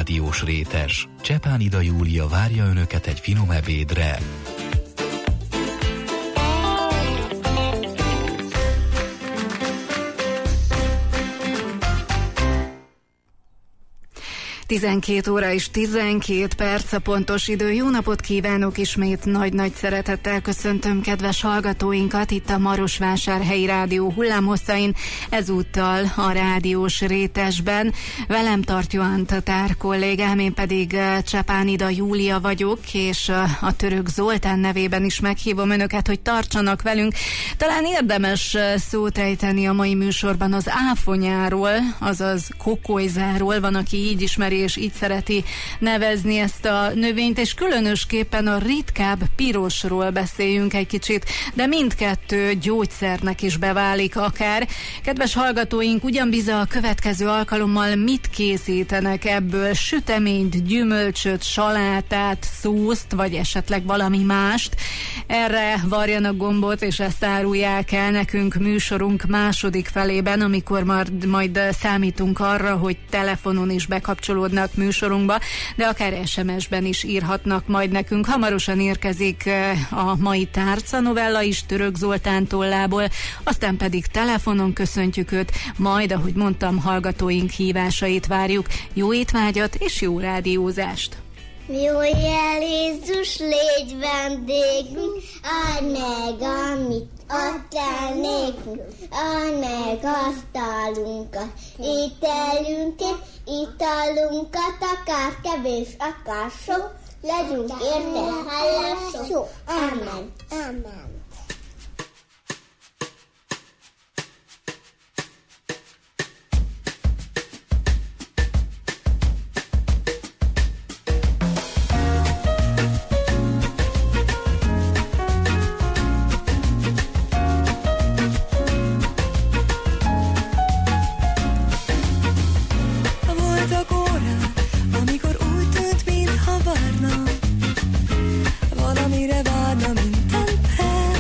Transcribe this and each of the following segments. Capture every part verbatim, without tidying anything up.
rádiós rétes. Csepánida Júlia várja Önöket egy finom ebédre. tizenkét óra és tizenkét perc a pontos idő. Jó napot kívánok, ismét nagy-nagy szeretettel köszöntöm kedves hallgatóinkat itt a Marosvásárhelyi Rádió hullámhosszain, ezúttal a rádiós rétesben. Velem tart Johan Tatár kollégám, én pedig Csepánida Júlia vagyok, és a Török Zoltán nevében is meghívom Önöket, hogy tartsanak velünk. Talán érdemes szót ejteni a mai műsorban az áfonyáról, azaz kokolyzáról, van, aki így ismeri és így szereti nevezni ezt a növényt, és különösképpen a ritkább pirosról beszéljünk egy kicsit, de mindkettő gyógyszernek is beválik akár. Kedves hallgatóink, ugyanbiza a következő alkalommal mit készítenek ebből? Süteményt, gyümölcsöt, salátát, szószt, vagy esetleg valami mást? Erre varjanak gombot, és ezt árulják el nekünk műsorunk második felében, amikor majd, majd számítunk arra, hogy telefonon is bekapcsolódnak műsorunkba, de akár es em es-ben is írhatnak majd nekünk. Hamarosan érkezik a mai tárca novella is Török Zoltán tollából, aztán pedig telefonon köszöntjük őt, majd, ahogy mondtam, hallgatóink hívásait várjuk. Jó étvágyat és jó rádiózást! Jó jel, Jézus, légy vendégünk, add meg, amit adtál nékünk, add meg asztalunkat, ételünket, italunkat, akár kevés, akár sok, legyünk érte hálások. Amen. Amen. Valamire várna minden perc.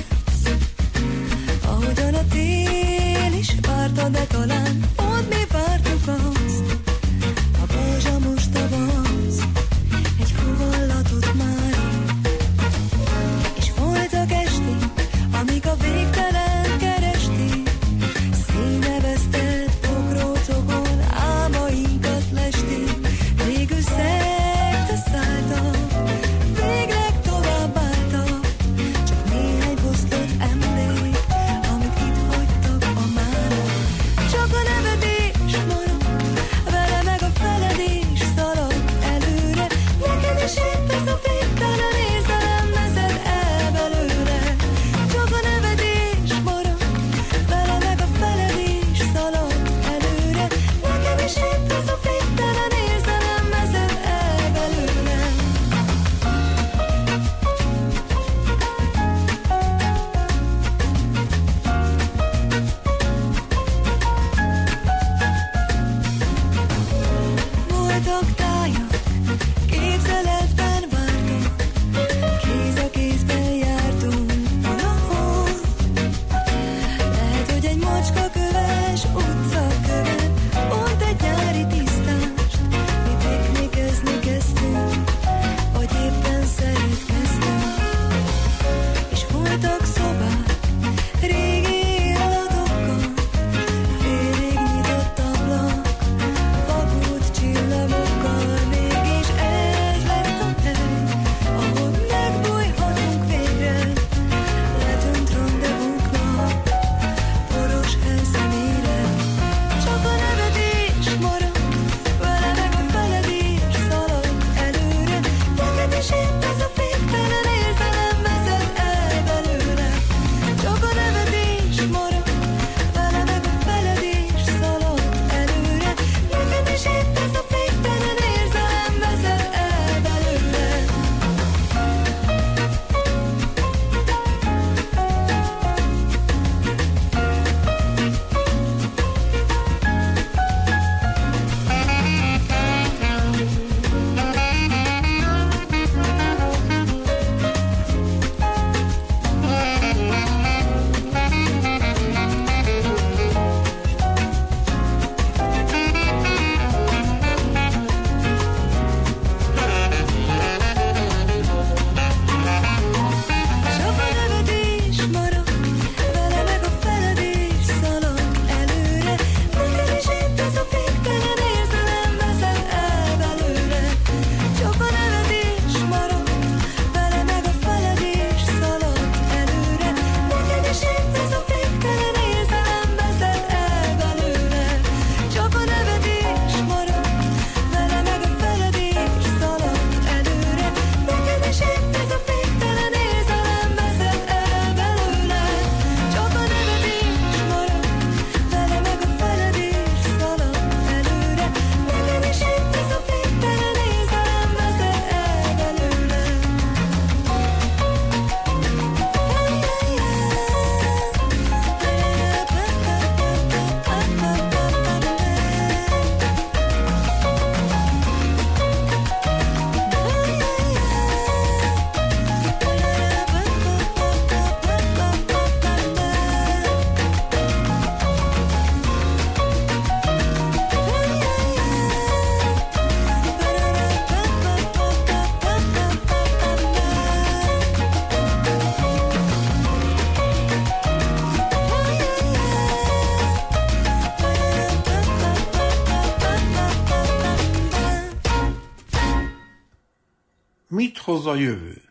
Mit hoz a jövő?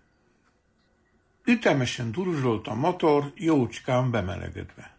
Ütemesen duruzsolt a motor, jócskán bemelegedve.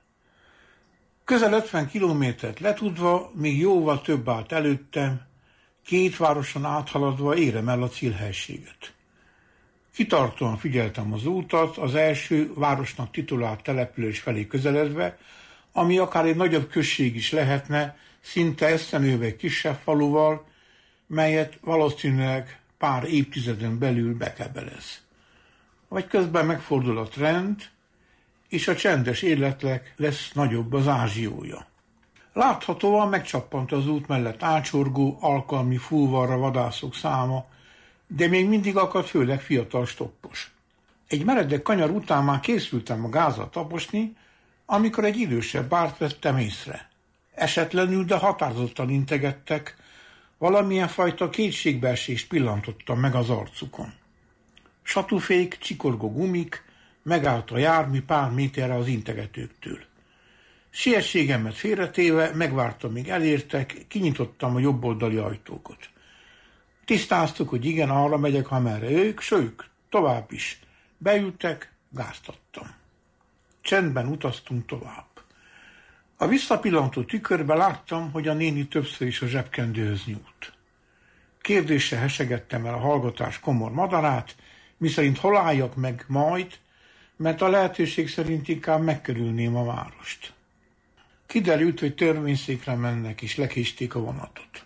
Közel ötven kilométert letudva, még jóval több állt előttem, két városon áthaladva érem el a célhelységet. Kitartóan figyeltem az útat, az első városnak titulált település felé közeledve, ami akár egy nagyobb község is lehetne, szinte eszemélve egy kisebb faluval, melyet valószínűleg pár évtizeden belül bekebelez. Vagy közben megfordul a trend, és a csendes életnek lesz nagyobb az ázsiója. Láthatóan megcsappant az út mellett ácsorgó, alkalmi fúvarra vadászok száma, de még mindig akadt főleg fiatal stoppos. Egy meredek kanyar után már készültem a gázat taposni, amikor egy idősebb bárt vettem észre. Esetlenül, de határozottan integettek, valamilyen fajta kétségbeesést pillantottam meg az arcukon. Satúfék, csikorgó gumik, megállt a jármű pár méterre az integetőktől. Siességemet félretéve megvártam, míg elértek, kinyitottam a jobboldali ajtókat. Tisztáztuk, hogy igen, arra megyek, amerre ők, s ők tovább is. Beültek, gáztattam. Csendben utaztunk tovább. A visszapillantó tükörbe láttam, hogy a néni többször is a zsebkendőhöz nyúlt. Kérdéssel hesegettem el a hallgatás komor madarát, miszerint hol álljak meg majd, mert a lehetőség szerint inkább megkerülném a várost. Kiderült, hogy törvényszékre mennek, és lekésték a vonatot.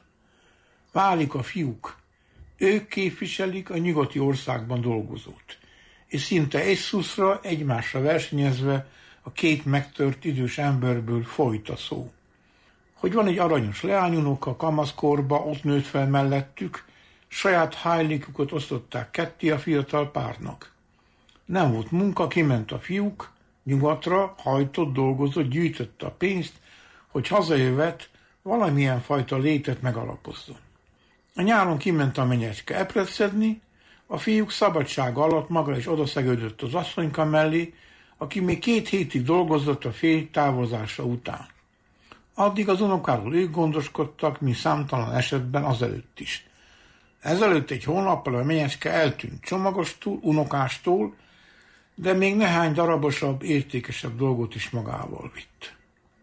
Válik a fiúk. Ők képviselik a nyugati országban dolgozót, és szinte egy szuszra egymásra versenyezve a két megtört idős emberből folyt a szó. Hogy van egy aranyos leányunoka kamaszkorba, ott nőtt fel mellettük, saját hájlékukat osztották ketté a fiatal párnak. Nem volt munka, kiment a fiúk, nyugatra, hajtott, dolgozott, gyűjtötte a pénzt, hogy hazajövet valamilyen fajta létet megalapozzon. A nyáron kiment a menyecske epret szedni, a fiúk szabadsága alatt maga is odaszegődött az asszonyka mellé, aki még két hétig dolgozott a férj távozása után. Addig az unokáról ők gondoskodtak, mi számtalan esetben azelőtt is. Ezelőtt egy hónappal a menyecske eltűnt csomagostól, unokástól, de még néhány darabosabb, értékesebb dolgot is magával vitt.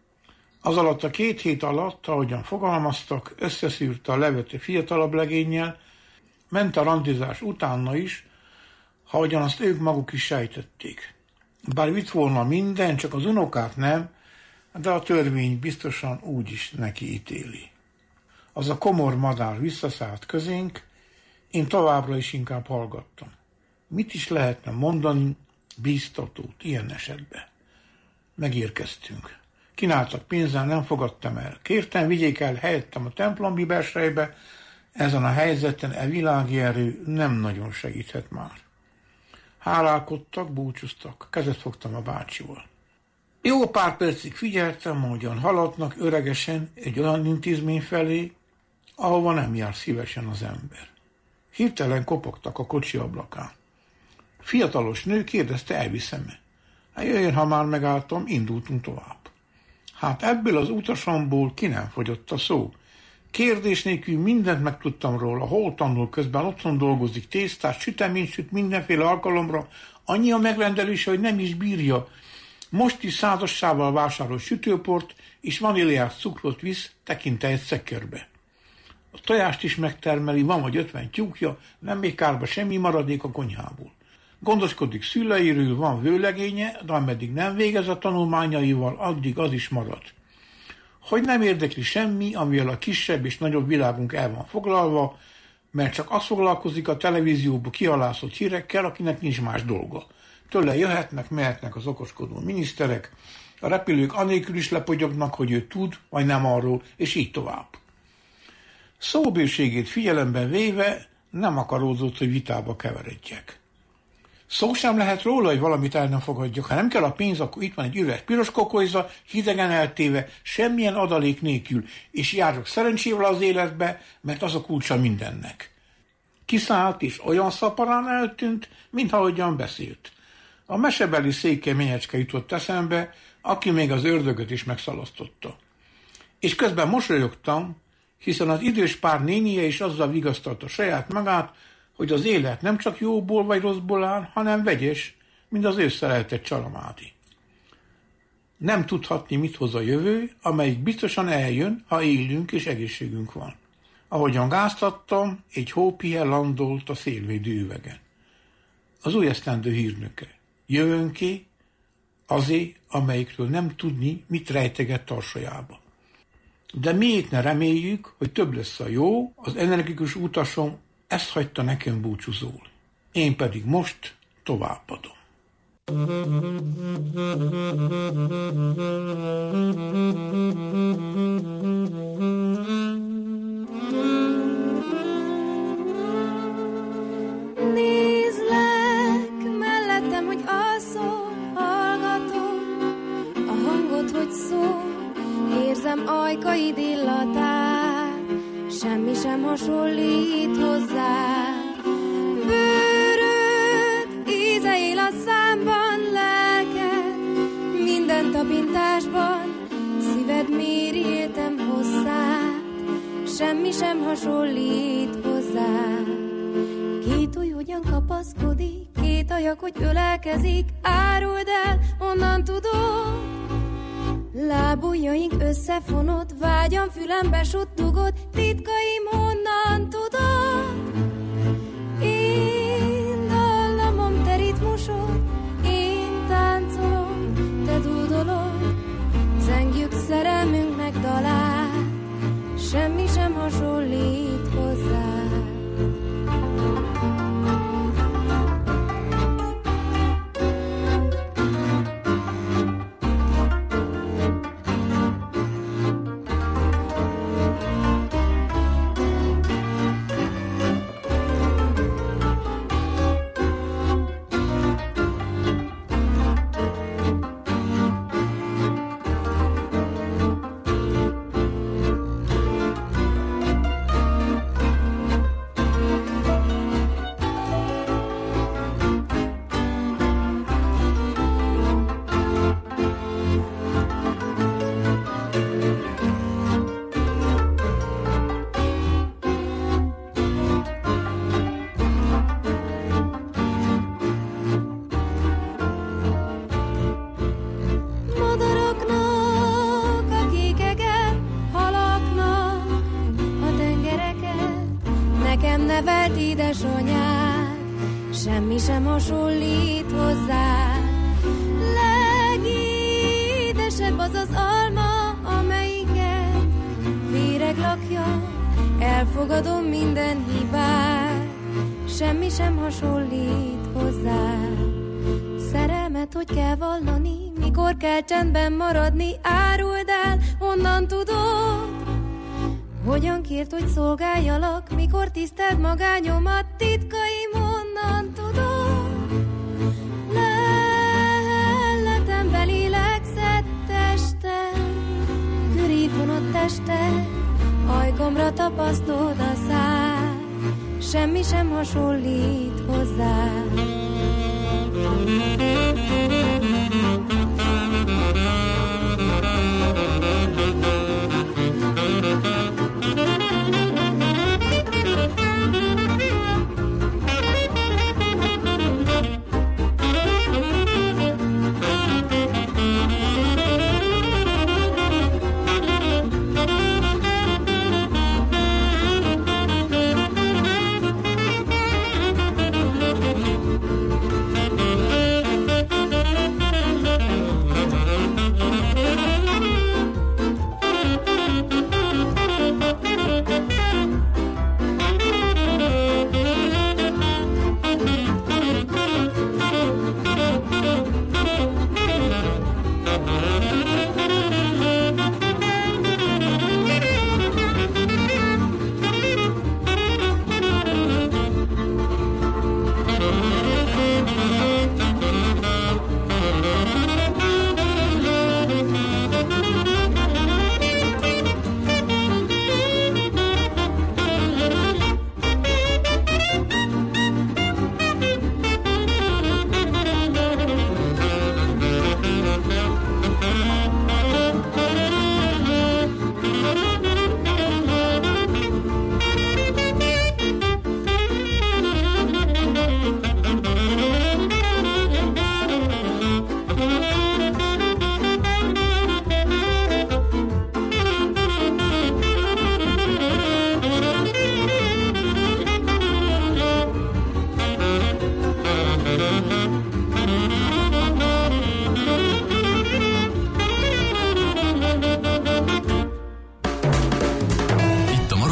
Az alatt a két hét alatt, ahogyan fogalmaztak, összeszűrte a levet egy fiatalabb legénnyel, ment a randizás utána is, ahogyan azt ők maguk is sejtették. Bár vitt volna minden, csak az unokát nem, de a törvény biztosan úgy is neki ítéli. Az a komor madár visszaszállt közénk, én továbbra is inkább hallgattam. Mit is lehetne mondani bíztatót ilyen esetben? Megérkeztünk. Kínáltak pénzzel, nem fogadtam el. Kértem, vigyék el helyettem a templom bibelsejbe, ezen a helyzeten e világi erő nem nagyon segíthet már. Hálálkodtak, búcsúztak, kezet fogtam a bácsival. Jó pár percig figyeltem, ahogyan haladnak öregesen egy olyan intézmény felé, ahova nem jár szívesen az ember. Hirtelen kopogtak a kocsi ablakán. Fiatalos nő kérdezte, elviszem-e. Hát jöjjön, ha már megálltam, indultunk tovább. Hát ebből az utasomból ki nem fogyott a szó. Kérdés nélkül mindent megtudtam róla, hol tanul, közben otthon dolgozik, tésztás, süteményt süt mindenféle alkalomra, annyi a megrendelése, hogy nem is bírja. Most is százassával vásárol sütőport, és vaníliás cukrot visz, tekinte egy szekörbe. A tojást is megtermeli, van vagy ötven tyúkja, nem még kárba semmi maradék a konyhából. Gondoskodik szüleiről, van vőlegénye, de ameddig nem végez a tanulmányaival, addig az is marad. Hogy nem érdekli semmi, amivel a kisebb és nagyobb világunk el van foglalva, mert csak az foglalkozik a televízióba kihalászott hírekkel, akinek nincs más dolga. Tőle jöhetnek, mehetnek az okoskodó miniszterek, a repülők anélkül is lepogyognak, hogy ő tud, vagy nem arról, és így tovább. Szóbőségét figyelemben véve nem akaródzott, hogy vitába keveredjek. Szó sem lehet róla, hogy valamit el nem fogadjak. Ha nem kell a pénz, akkor itt van egy üveg piros kokolyza, hidegen eltéve, semmilyen adalék nélkül, és járok szerencsével az életbe, mert az a kulcsa mindennek. Kiszállt, és olyan szaporán eltűnt, mintahogyan beszélt. A mesebeli székely menyecske jutott eszembe, aki még az ördögöt is megszalasztotta. És közben mosolyogtam, hiszen az idős pár nénie is azzal vigasztalta saját magát, hogy az élet nem csak jóból vagy rosszból áll, hanem vegyes, mint az ő szeretett csalamádi. Nem tudhatni, mit hoz a jövő, amelyik biztosan eljön, ha élünk és egészségünk van. Ahogyan gáztattam, egy hópihe landolt a szélvédő üvegen. Az új esztendő hírnöke. Jövőnké azé, amelyikről nem tudni, mit rejteget tarsolyába. De miért ne reméljük, hogy több lesz a jó, az energikus utasom ezt hagyta nekem búcsúzól. Én pedig most továbbadom. Nézlek mellettem, hogy alszol, hallgatom a hangot, hogy szól, érzem ajkaid illatát, semmi sem hasonlít hozzá. Bőröd íze él a számban, lelked minden tapintásban, szíved méri éltem hosszát, semmi sem hasonlít hozzá. Két új hogyan kapaszkodik, két ajak, hogy ölelkezik, áruld el, honnan tudod? Lábujjaink összefonott, vágyam fülembe suttogott, titkaim honnan tudod? Én dallamom, te ritmusod, én táncolom, te dúdolod, zengjük szerelmünknek dalát, semmi sem hasonlít hozzá. Nevelt édesanyád, semmi sem hasonlít hozzá. Legédesebb az az alma, amelyiket véreg lakja, elfogadom minden hibát, semmi sem hasonlít hozzá. Szerelmet, hogy kell vallani, mikor kell csendben maradni, áruld el, honnan tudod? Hogyan kért, hogy szolgáljalak, mikor tiszteld magányomat, titkaim honnan tudod? Lelletembe lélegzett testem, körífonott teste, ajkomra tapasztod a szád, semmi sem hasonlít hozzá.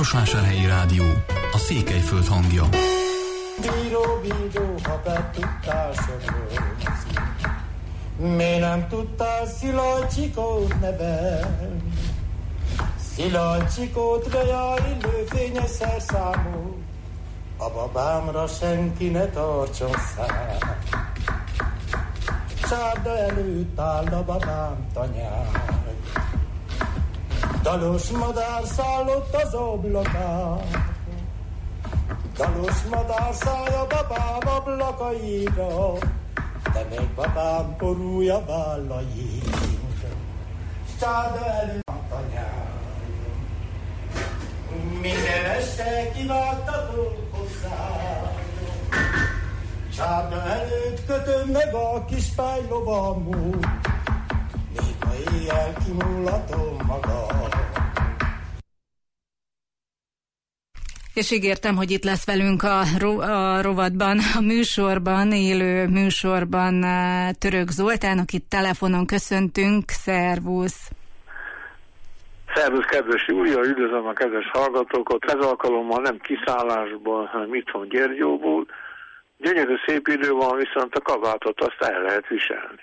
Marosvásárhelyi Rádió, a Székelyföld hangja. Bíró, bíró, ha te tudtál sorozni, miért nem tudtál Szilágycsikót nevelni? Szilágycsikót, rejá illő fényes szerszámú, a babámra senki ne tartson szám. Csárda előtt áll a babám tanyáj, dalos madár szállott az ablakán. Dalos madár száll a babám ablakaira, de még babám korúja vállaira. Csárda előtt a tanyáj, minden este kivágtatok hozzá. Csárda előtt kötöm meg a kis pálylovamút, még ha éjjel kimulatom magam. És ígértem, hogy itt lesz velünk a, ro- a rovatban, a műsorban, élő műsorban Török Zoltán, akit telefonon köszöntünk. Szervusz! Szervusz, kedves Júlia, üdvözlöm a kedves hallgatókat. Ez alkalommal nem kiszállásból, hanem itthon Gyergyóból. Gyönyörű szép idő van, viszont a kabátot azt el lehet viselni.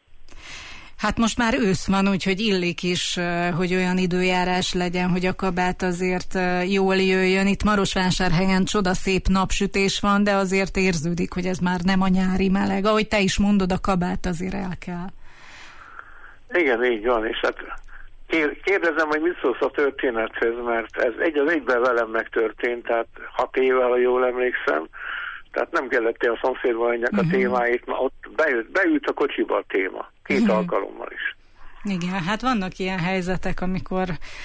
Hát most már ősz van, úgyhogy illik is, hogy olyan időjárás legyen, hogy a kabát azért jól jöjjön. Itt Marosvásárhelyen csodaszép napsütés van, de azért érződik, hogy ez már nem a nyári meleg. Ahogy te is mondod, a kabát azért el kell. Igen, így van, és hát kérdezem, hogy mit szólsz a történethez, mert ez egy az egyben velem megtörtént, tehát hat éve, ha jól emlékszem, tehát nem kellett a szomszédban ennek uh-huh. a témáit, mert ott beült, beült a kocsiba a téma, két uh-huh. alkalommal is. Igen, hát vannak ilyen helyzetek, amikor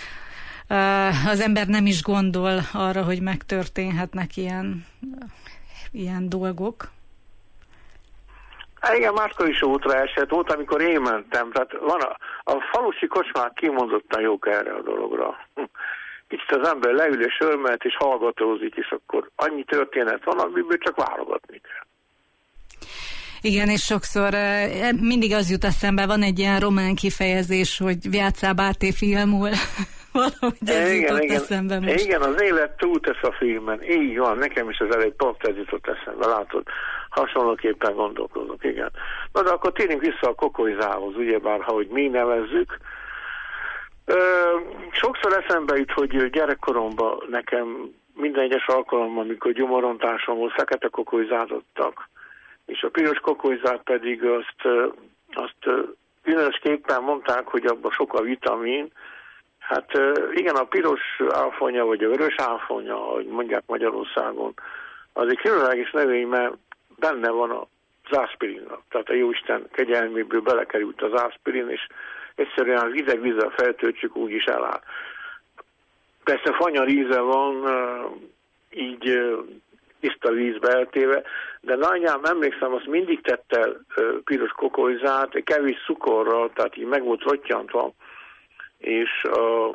uh, az ember nem is gondol arra, hogy megtörténhetnek ilyen, uh, ilyen dolgok. Hát igen, máskor is útra esett, volt, amikor én mentem, tehát van a, a falusi kocsmák kimondottan jók erre a dologra. Kicsit az ember leül és örmelt és hallgatózik, és akkor annyi történet van, amiből csak válogatni kell. Igen, és sokszor mindig az jut eszembe, van egy ilyen román kifejezés, hogy Viácá Báté filmul. Valahogy ez igen, jutott igen, eszembe most. Igen, az élet túltesz a filmen. Így van, nekem is az elég pont ez jutott eszembe, látod. Hasonlóképpen gondolkozok, igen. Na de akkor térjünk vissza a kokolyzához, ugyebár, ha hogy mi nevezzük. Ö, sokszor eszembe jut, hogy gyerekkoromban nekem minden egyes alkalommal, amikor gyomorontásom volt, fekete kokolyzát adtak, és a piros kokolyzát pedig azt, azt különösképpen mondták, hogy abban sok a vitamin. Hát igen, a piros áfonya, vagy a vörös áfonya, ahogy mondják Magyarországon, az egy különleges növény, mert benne van az ászpirinnak. Tehát a Jóisten kegyelméből belekerült az ászpirin, és egyszerűen az hideg vízzel feltöltjük, úgy is eláll. Persze fanyar íze van, így tiszta vízbe eltéve, de nagyjából emlékszem, azt mindig tette piros kokolyzát, kevés cukorral, tehát így meg volt rottyantva, és a,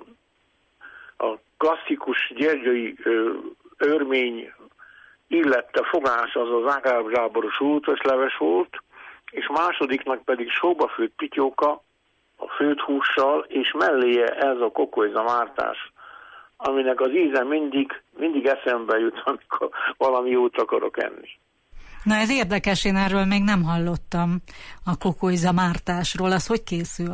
a klasszikus gyergyai örmény illette fogás az az ágábzsáboros útos leves volt, és másodiknak pedig sóba főtt pityóka, a főtt hússal, és melléje ez a kokolyza mártás, aminek az íze mindig, mindig eszembe jut, amikor valami jót akarok enni. Na ez érdekes, én erről még nem hallottam, a kokolyza mártásról. Az hogy készül?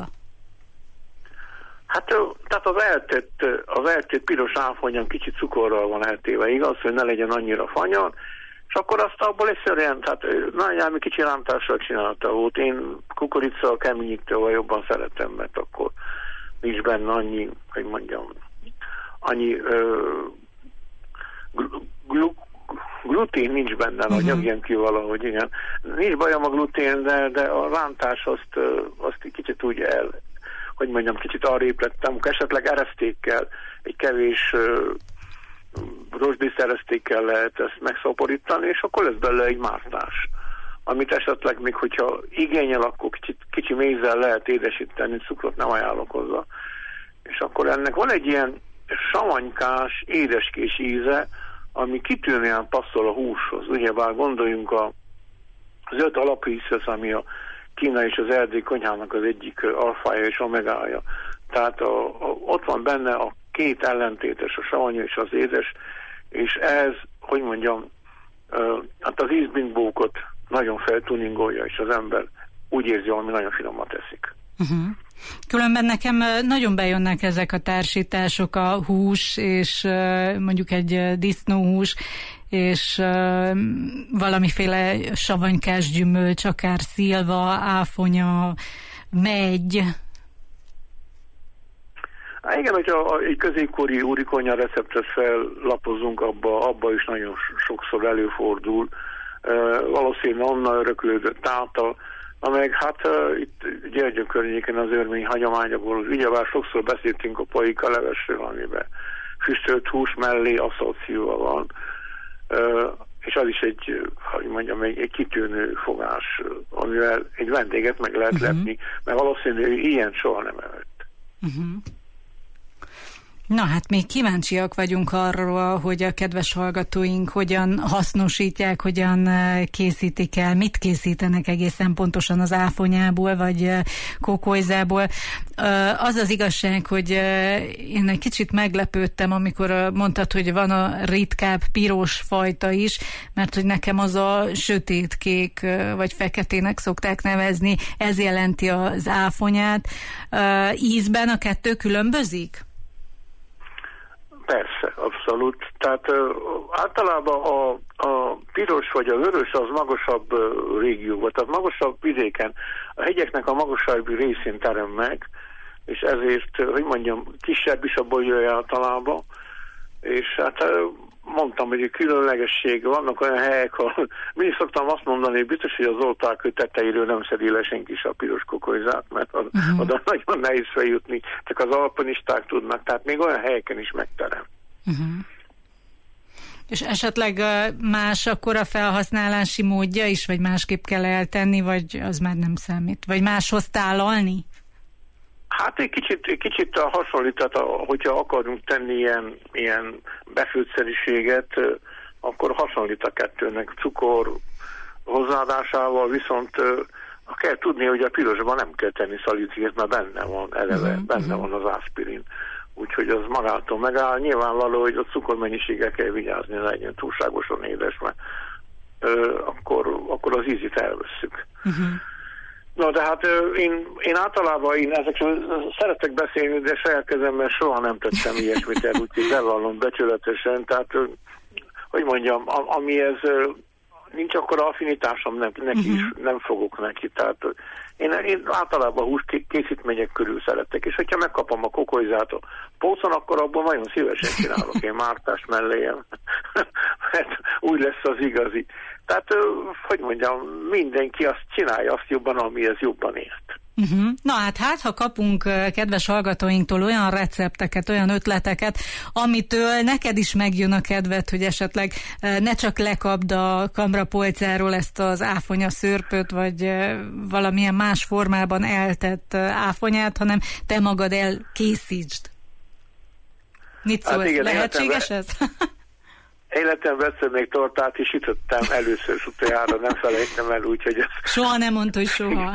Hát tehát az eltett, az eltett piros áfonyan kicsit cukorral van eltéve, igaz, hogy ne legyen annyira fanyar, és akkor azt abból egyszerűen, tehát nagyjából kicsi rántással csinálta volt. Én kukorica keményítővel jobban szeretem, mert akkor nincs benne annyi, hogy mondjam, annyi ö, glu, glutén nincs benne, uh-huh. hogy nyomjam ki valahogy, igen. Nincs bajom a glutén, de, de a rántás azt, azt kicsit úgy el, hogy mondjam, kicsit arrébb lettem, esetleg eresztékkel, egy kevés uh, rozsdísz eresztékkel lehet ezt megszaporítani, és akkor lesz belőle egy mártás, amit esetleg még, hogyha igényel, akkor kicsit, kicsi mézzel lehet édesíteni, cukrot nem ajánlok hozzá. És akkor ennek van egy ilyen savanykás, édeskés íze, ami kitűnően passzol a húshoz. Ugyebár gondoljunk a, az öt alapízhez, ami a Kína és az erdély konyhának az egyik alfája és omegája. Tehát a, a, ott van benne a két ellentétes, a savanyú és az édes, és ez, hogy mondjam, hát az ízbimbókot nagyon feltuningolja, és az ember úgy érzi, hogy nagyon finomat teszik. Uh-huh. Különben nekem nagyon bejönnek ezek a társítások, a hús, és mondjuk egy disznóhús, és valamiféle savanykás gyümölcs, akár szilva, áfonya, megy. Há, igen, hogyha egy középkori úrikonya receptet fellapozunk, abba, abba is nagyon sokszor előfordul. Valószínűleg onnan öröklődött táta, amelyek hát uh, itt Gyergyő környéken az örmény hagyományokból, ugyebár sokszor beszéltünk a paika levesről, amiben füstölt hús mellé asszócióval van, uh, és az is egy, hogy mondjam, egy, egy kitűnő fogás, amivel egy vendéget meg lehet uh-huh. lepni, mert valószínűleg ilyen soha nem evett. Uh-huh. Na hát még kíváncsiak vagyunk arról, hogy a kedves hallgatóink hogyan hasznosítják, hogyan készítik el, mit készítenek egészen pontosan az áfonyából, vagy kokolyzából. Az az igazság, hogy én egy kicsit meglepődtem, amikor mondtad, hogy van a ritkább piros fajta is, mert hogy nekem az a sötétkék, vagy feketének szokták nevezni, ez jelenti az áfonyát. Ízben a kettő különbözik? Persze, abszolút. Tehát uh, általában a, a piros vagy a vörös az magasabb uh, régióban, tehát magasabb vidéken, a hegyeknek a magasabb részén terem meg, és ezért, uh, hogy mondjam, kisebb is a bolygója általában, és hát uh, mondtam, hogy különlegesség, vannak olyan helyek, ahol mindig szoktam azt mondani, hogy biztos, hogy az oltárkő tetejéről nem szedi le senki is a piros kokolyzát, mert az, uh-huh. oda nagyon nehéz feljutni, csak az alpinisták tudnak, tehát még olyan helyeken is megterem. Uh-huh. És esetleg más akkor a felhasználási módja is, vagy másképp kell eltenni, vagy az már nem számít? Vagy máshoz tálalni? Hát egy kicsit, egy kicsit hasonlít, tehát hogyha akarunk tenni ilyen, ilyen befőtszeriséget, akkor hasonlít a kettőnek cukor hozzáadásával, viszont kell tudni, hogy a pirosban nem kell tenni szalicilét, mert benne van eleve, uh-huh, benne uh-huh. van az aspirin. Úgyhogy az magától megáll. Nyilvánvaló, hogy a cukormennyiséggel kell vigyázni, ne legyen túlságosan édes, mert ö, akkor, akkor az ízét elveszük. Uh-huh. Na, de hát én, én általában én ezekről szeretek beszélni, de saját kezemben soha nem tettem ilyesmit el, úgyhogy bevallom becsületesen, tehát hogy mondjam, amihez nincs akkora affinitásom neki, neki is, nem fogok neki, tehát én, én általában hús készítmények körül szeretek, és hogyha megkapom a kokolyzát a polcon, akkor abból nagyon szívesen csinálok én mártás melléjem, mert úgy lesz az igazi. Tehát, hogy mondjam, mindenki azt csinálja, azt jobban, amihez jobban ért. Uh-huh. Na hát, hát ha kapunk kedves hallgatóinktól olyan recepteket, olyan ötleteket, amitől neked is megjön a kedved, hogy esetleg ne csak lekapd a kamrapolcáról ezt az áfonya szőrpöt, vagy valamilyen más formában eltett áfonyát, hanem te magad elkészítsd. Mit szólsz? Hát igen, lehetséges ez? Életemben egyszer még tortát is sütöttem először, utoljára nem felejtem el, úgyhogy... Ez... Soha nem mondta, hogy soha.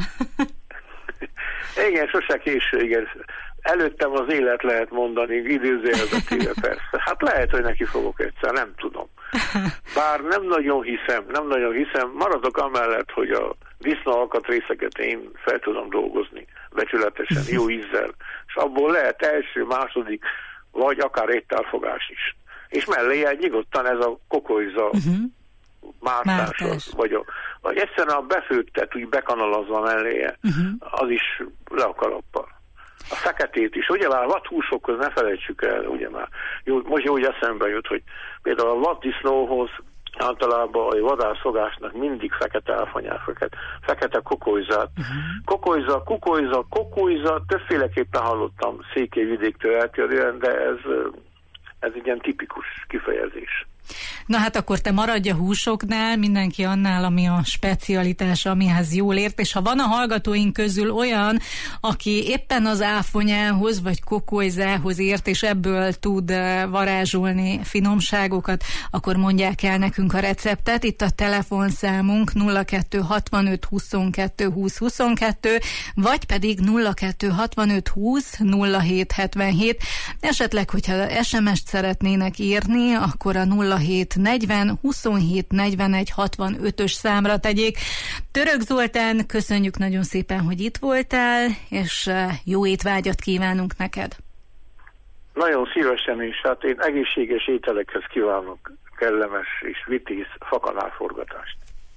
Igen, sose késő, igen. Előttem az élet lehet mondani, időzélvetéve persze. Hát lehet, hogy neki fogok egyszer, nem tudom. Bár nem nagyon hiszem, nem nagyon hiszem, maradok amellett, hogy a disznó alkatrészeket én fel tudom dolgozni becsületesen, jó ízzel, és abból lehet első, második, vagy akár egy tálfogás is. És mellé egy nyugodtan ez a kokolyza uh-huh. mártás, vagy, a, vagy egyszerűen a befőttet úgy bekanalazva melléje, uh-huh. az is le a kalappal. A feketét is, ugye már vadhúsokhoz ne felejtsük el, ugye már. Jó, most jó, hogy eszembe jut, hogy például a vaddisznóhoz általában a vadászfogásnak mindig fekete áfonyát, fekete, fekete kokolyzát. Uh-huh. Kokolyza, kukolyza, kokolyza, többféleképpen hallottam Székelyvidéktől eltérően, de ez... Ez egy ilyen tipikus kifejezés. Na hát akkor te maradj a húsoknál, mindenki annál, ami a specialitás, amihez jól ért, és ha van a hallgatóink közül olyan, aki éppen az áfonyához vagy kokolyzához ért, és ebből tud varázsolni finomságokat, akkor mondják el nekünk a receptet. Itt a telefonszámunk nulla kettő hatvanöt huszonkettő húsz huszonkettő, vagy pedig nulla kettő hatvanöt húsz nulla hét hetvenhét. Esetleg, hogyha es em est szeretnének írni, akkor a nulla hét negyven huszonhét negyvenegy hatvanötös számra tegyék. Török Zoltán, köszönjük nagyon szépen, hogy itt voltál, és jó étvágyat kívánunk neked. Nagyon szívesen is, hát én egészséges ételekhez kívánok kellemes és vitéz fakanálforgatást.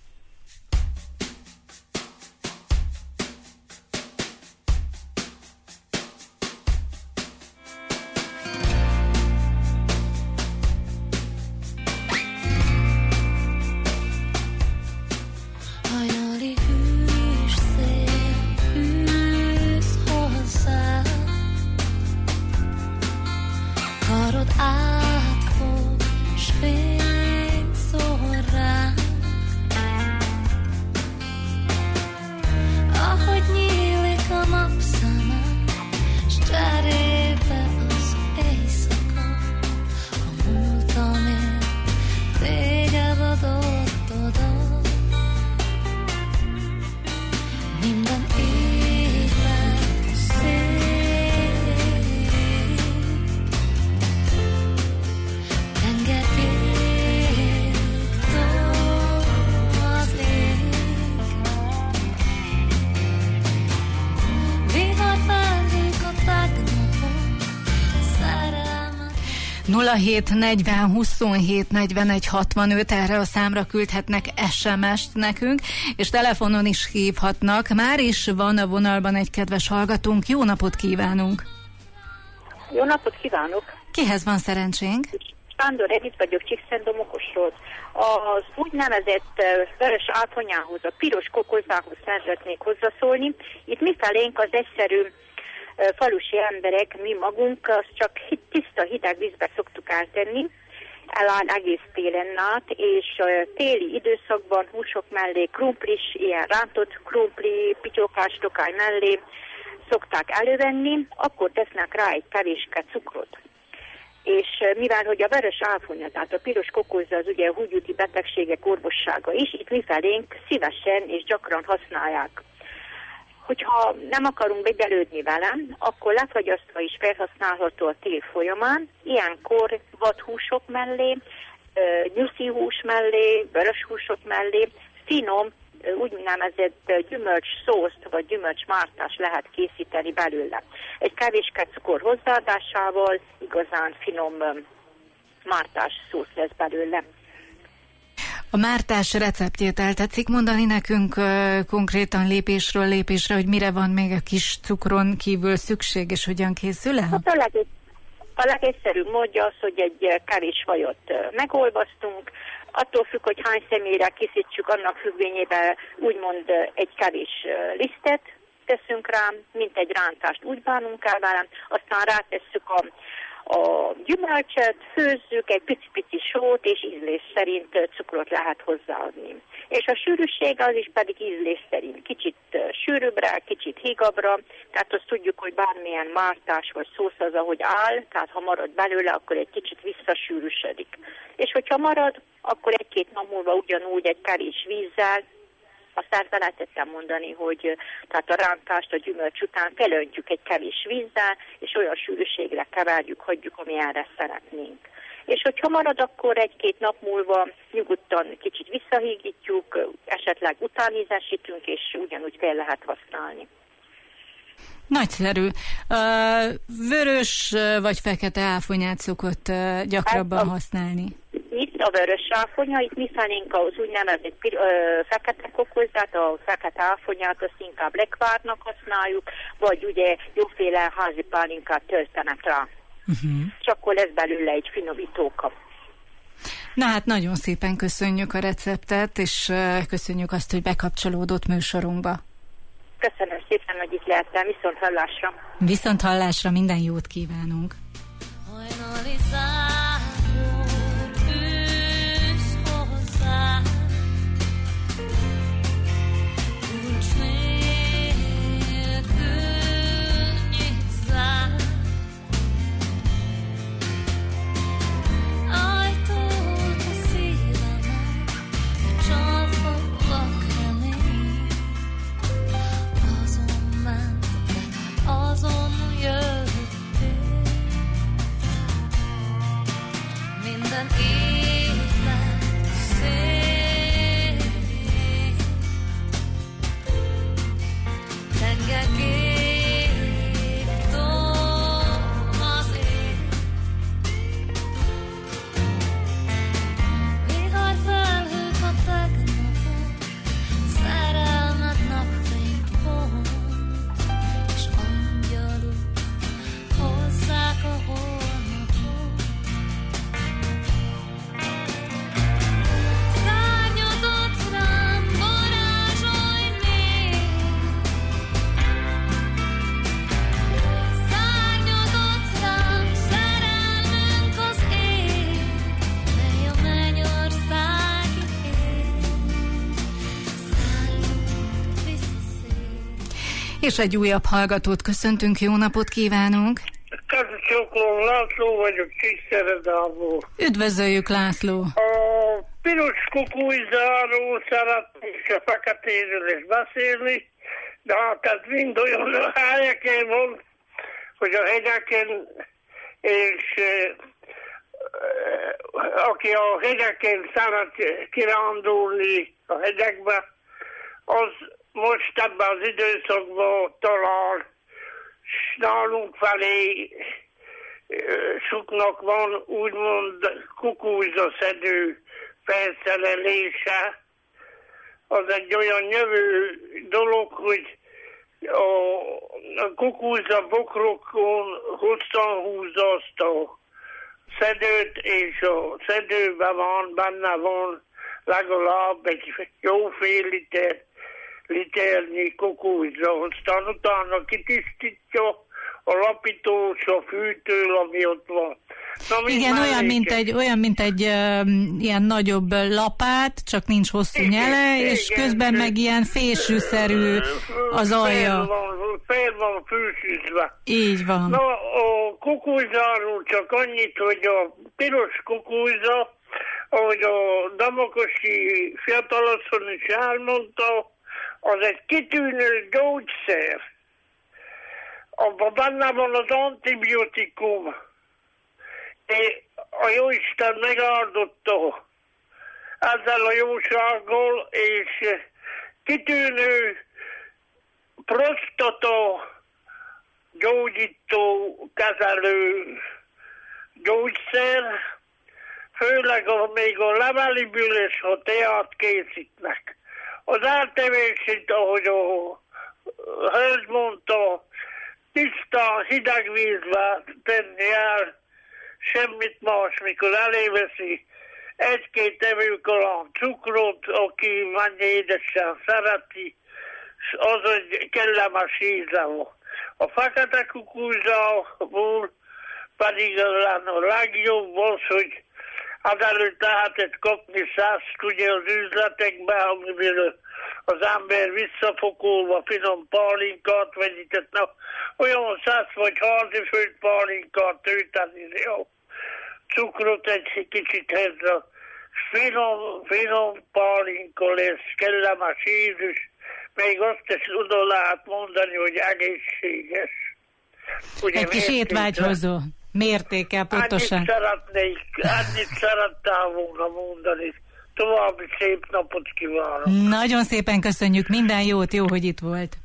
Átfog, s fény szól rám. Ahogy nyílik a napszeme, s cserébe az éjszaka, a múltamért téged adott oda. Minden élet szép, nulla hét negyven huszonhét negyvenegy hatvanöt, erre a számra küldhetnek es em est nekünk, és telefonon is hívhatnak. Már is van a vonalban egy kedves hallgatónk. Jó napot kívánunk! Jó napot kívánok! Kihez van szerencsénk? Sándor Edith vagyok, Csíkszentdomokosról. Az úgynevezett vörös áfonyához, a piros kokolyzához szeretnék hozzászólni. Itt mifelénk az egyszerű falusi emberek, mi magunk, azt csak tiszta hideg vízbe szoktuk eltenni, eláll egész télen át, és téli időszakban húsok mellé krumplis, ilyen rántott krumpli, pityókás tokály mellé szokták elővenni, akkor tesznek rá egy kevéske cukrot. És mivel, hogy a vörös áfonya, tehát a piros kokolyza az ugye a húgyúti betegségek orvossága is, itt mifelénk szívesen és gyakran használják. Hogyha nem akarunk begelődni velem, akkor lefagyasztva is felhasználható a tél folyamán. Ilyenkor vadhúsok mellé, nyuszi hús mellé, vörös húsok mellé finom, úgynevezett gyümölcs szószt vagy gyümölcs mártást lehet készíteni belőle. Egy kevéske cukor hozzáadásával igazán finom mártás szósz lesz belőle. A mártás receptjét el tetszik mondani nekünk uh, konkrétan lépésről lépésre, hogy mire van még a kis cukron kívül szükség, és hogyan készül el? Hát a, leg, a legegyszerűbb módja az, hogy egy kevés vajot uh, megolvasztunk, attól függ, hogy hány személyre készítsük, annak függvényében úgymond uh, egy kevés uh, lisztet teszünk rá, mint egy rántást úgy bánunk el vele, aztán rátesszük a a gyümölcsöt, főzzük, egy pici-pici sót, és ízlés szerint cukrot lehet hozzáadni. És a sűrűség az is pedig ízlés szerint. Kicsit sűrűbbre, kicsit hígabbra, tehát azt tudjuk, hogy bármilyen mártás vagy szósz az, ahogy áll, tehát ha marad belőle, akkor egy kicsit visszasűrűsödik. És hogyha marad, akkor egy-két nap múlva ugyanúgy egy kerés vízzel, aztán felejtettem mondani, hogy tehát a rántást a gyümölcs után felöntjük egy kevés vízzel, és olyan sűrűségre keverjük, hagyjuk, amilyenre szeretnénk. És hogyha marad, akkor egy-két nap múlva nyugodtan kicsit visszahígítjuk, esetleg utánízesítünk, és ugyanúgy fel lehet használni. Nagyszerű. Uh, vörös vagy fekete áfonyát szokott uh, gyakrabban hát a, használni? Itt a vörös áfonya, itt mi felénk az úgynevezett uh, fekete kokolyzát, a fekete áfonyát azt inkább lekvárnak használjuk, vagy ugye jóféle házi pálinkát töltenek rá. Uh-huh. És akkor lesz belőle egy finomítóka. Na hát nagyon szépen köszönjük a receptet, és uh, köszönjük azt, hogy bekapcsolódott műsorunkba. Köszönöm szépen, hogy itt lehettem. Viszont hallásra. Viszont hallásra, minden jót kívánunk. Hajnali zápor, élet szép, tengek ég, dom az ég. Vihar felhők a tegnapot, szerelmed napfényt pont, és angyalok hozzák a holnapot. Szárnyat adsz rám, varázsolj még, szárnyat adsz rám, szerelmünk az ég, mely a mennyországig él. Szálljunk visszaszél. És egy újabb hallgatót köszöntünk, jó napot kívánunk! Kacsokló László vagyok, Csíkszeredából. Üdvözöljük, László! A piros kukulyzáról szeretnék a feketéről is beszélni, de hát ez mind olyan helyeken van, hogy a hegyeken, és eh, aki a hegyeken szeret kirándulni a hegyekbe, az most ebben az időszakban talál, s nálunk felé soknak van úgymond kukulyzaszedő felszerelése. Az egy olyan jövő dolog, hogy a, a kukulyza bokrokon hosszan húzza azt a szedőt, és a szedőben van, benne van legalább egy jó fél liter liternyi kukulyza, aztán utána kitisztítja a lapítós, a fűtől, ami ott van. Na, Igen, olyan mint, egy, olyan, mint egy uh, ilyen nagyobb lapát, csak nincs hosszú Igen, nyele, és igen, közben igen. meg ilyen fésűszerű az alja. Fel van, fel van fűsűzve. Így van. Na, a kukulyzáról csak annyit, hogy a piros kukulyza, ahogy a Damokosi fiatalasszony is elmondta, az egy kitűnő gyógyszer. Abban benne van az antibiotikum. És a Jóisten megáldotta ezzel a jósággal, és kitűnő prostata gyógyító, kezelő gyógyszer, főleg a, még a leveliből és a teát készítnek. Az eltevését, ahogy a hölgy mondta, tiszta, hideg vízbe tenni el, semmit más, mikor eléveszi egy-két evőkalap cukrot, aki mennyi édesen szereti, és az egy kellemes íze van. A fekete kukulyzából pedig a legjobb az, hogy azelőtt lehetett kapni százt ugye az üzletekben, amiből az ember visszafokolva finom pálinkát vegyített, na, olyan száz vagy hardifőtt pálinkát tölteni, jó. Cukrot egy kicsit ezzel, finom, finom pálinka lesz, kellemes ízűs, még azt is oda lehet mondani, hogy egészséges. Ugye Egy kis étvágyhozó. Mértékkel pontosan. Annyit szeretnék, annyit szerettem volna mondani. További szép napot kívánok. Nagyon szépen köszönjük, minden jót, jó, hogy itt volt.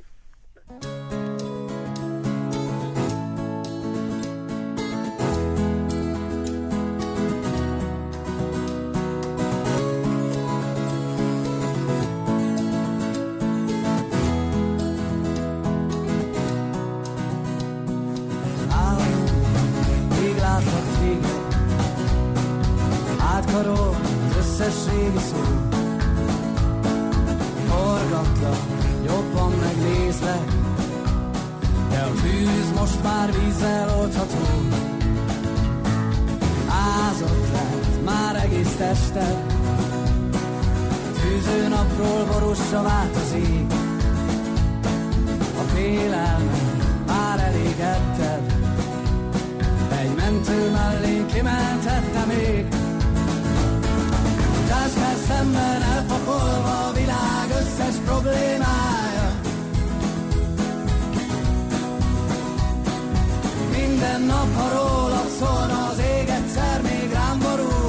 Átkarol az összes régi szó, forgatlak, jobban megnézlek, de a tűz most már vízzel oldható. Ázott lett már egész tested, tűző napról borúsra vált az ég. A félelmet már elégetted, egy mentő mellé kimentette még. Táskás szemben elpakolva a világ összes problémája. Minden nap, ha rólad szólna az ég, egyszer még rám borul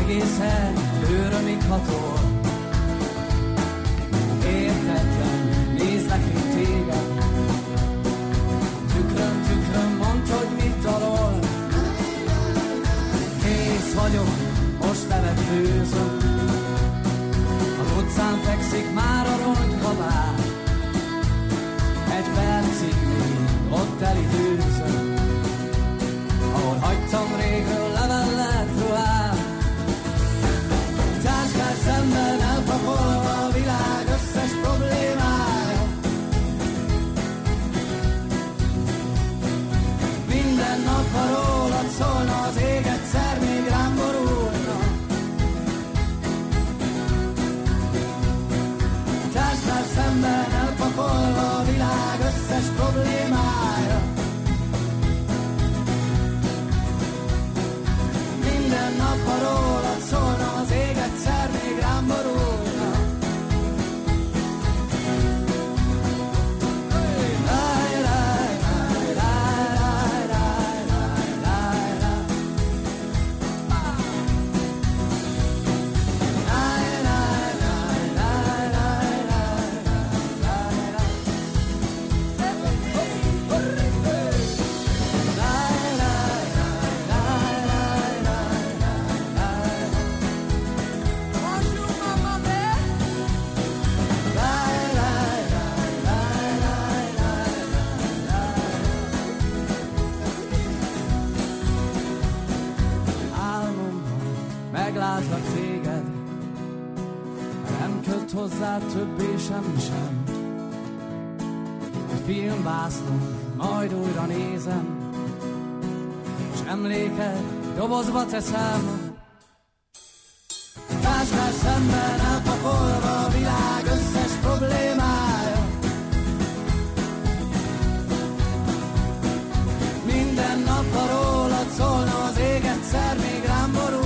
egészen őrömig hatol. Értetlen, nézlek én téged, tükröm, tükröm, mondd, hogy mit dalol. Kész vagyok, most nevet főzöm, az utcán fekszik már a ronykabár. Egy percig még ott elidőzöm, ahol hagytam régről levellet ruhám. Táskás szemben elpakolva a világ összes problémája. Minden nap, ha rólad szólna, az ég egyszer még rám borulna. Táskás szemben elpakolva a világ összes problémája. Minden nap, ha rólad szólna, az ég egyszer még rám borulna. Meglátlak téged, nem költ hozzá többé semmi sem. Egy filmvásznon, majd újra nézem, és emléked dobozba teszem. Táskás szemben elpakolva a világ összes problémája. Minden nap, ha rólad szólna, az ég egyszer még rám borulna.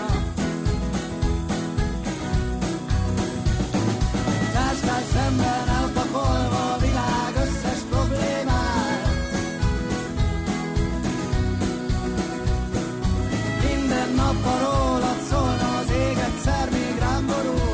Táskás szemben elpakolva a világ összes problémája. Minden nap, ha rólad szólna, az ég egyszer még rám borulna.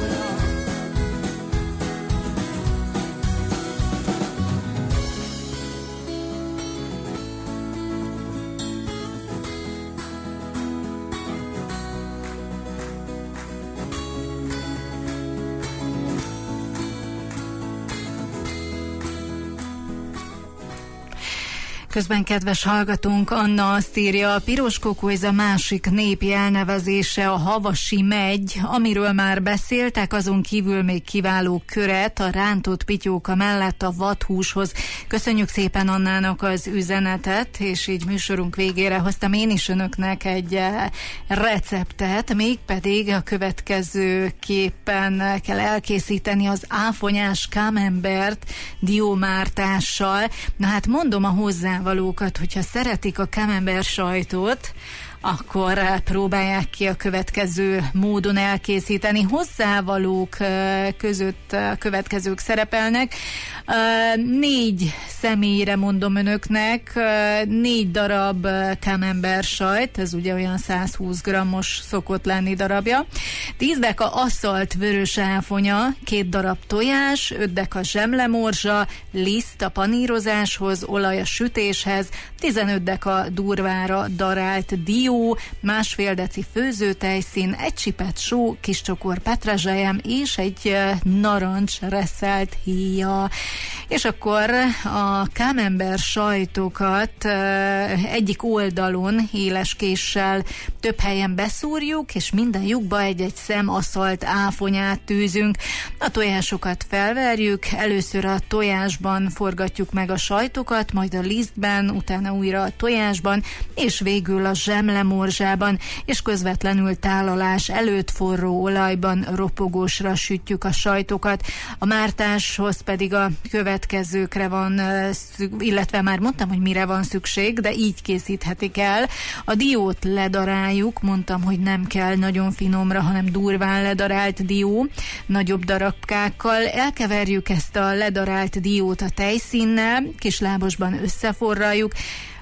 Közben kedves hallgatónk, Anna azt írja, a piros kokolyza másik népi elnevezése a havasi megy, amiről már beszéltek, azon kívül még kiváló köret a rántott pityóka mellett a vadhúshoz. Köszönjük szépen Annának az üzenetet, és így műsorunk végére hoztam én is önöknek egy receptet, mégpedig a következőképpen kell elkészíteni az áfonyás camembert diómártással. Na hát mondom a hozzá valókat, hogyha szeretik a camembert sajtot, akkor próbálják ki a következő módon elkészíteni. Hozzávalók között a következők szerepelnek. Négy személyre mondom önöknek, négy darab camembert sajt, ez ugye olyan száz húsz grammos szokott lenni darabja. tíz deka asszalt vörös áfonya, két darab tojás, öt deka zsemlemorzsa, liszt a panírozáshoz, olaj a sütéshez, tizenöt deka durvára darált dió, másfél deci főzőtejszín, egy csipet só, kis csokor petrezselyem és egy narancs reszelt híja. És akkor a camembert sajtokat egyik oldalon éles késsel több helyen beszúrjuk, és minden lyukba egy-egy szem asszalt áfonyát tűzünk. A tojásokat felverjük, először a tojásban forgatjuk meg a sajtokat, majd a lisztben, utána újra a tojásban, és végül a zsemlemorzsában, és közvetlenül tálalás előtt forró olajban ropogósra sütjük a sajtokat. A mártáshoz pedig a következőkre van, illetve már mondtam, hogy mire van szükség, de így készíthetik el. A diót ledaráljuk, mondtam, hogy nem kell nagyon finomra, hanem durván ledarált dió, nagyobb darabkákkal. Elkeverjük ezt a ledarált diót a tejszínnel, kis lábosban összeforraljuk,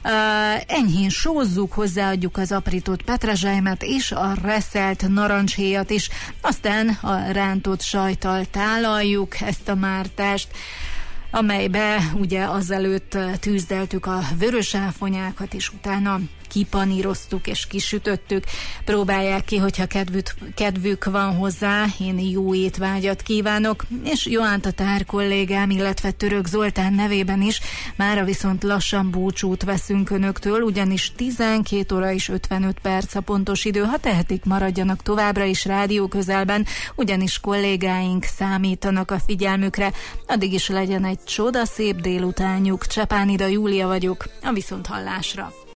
enyhén sózzuk, hozzáadjuk az aprított petrezselymet és a reszelt narancshéjat is, aztán a rántott sajttal tálaljuk ezt a mártást, amelybe ugye azelőtt tűzdeltük a vörös áfonyákat, és utána kipaníroztuk és kisütöttük. Próbálják ki, hogyha kedvük, kedvük van hozzá, én jó étvágyat kívánok, és Joán Tatár kollégám, illetve Török Zoltán nevében is mára viszont lassan búcsút veszünk önöktől, ugyanis tizenkét óra és ötvenöt perc a pontos idő. Ha tehetik, maradjanak továbbra is rádió közelben, ugyanis kollégáink számítanak a figyelmükre. Addig is legyen egy csodaszép délutánjuk. Csepánida Júlia vagyok, a viszonthallásra.